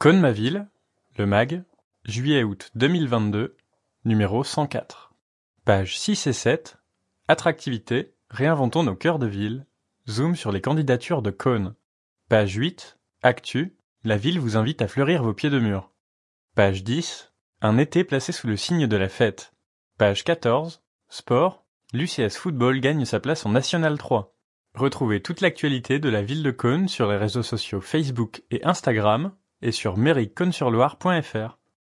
Cône ma ville, le MAG, juillet-août 2022, numéro 104. Pages 6 et 7. Attractivité, réinventons nos cœurs de ville. Zoom sur les candidatures de Cône. Page 8. Actu, la ville vous invite à fleurir vos pieds de mur. Page 10. Un été placé sous le signe de la fête. Page 14. Sport, l'UCS Football gagne sa place en National 3. Retrouvez toute l'actualité de la ville de Cône sur les réseaux sociaux Facebook et Instagram et sur mairie-cône-sur-loire.fr.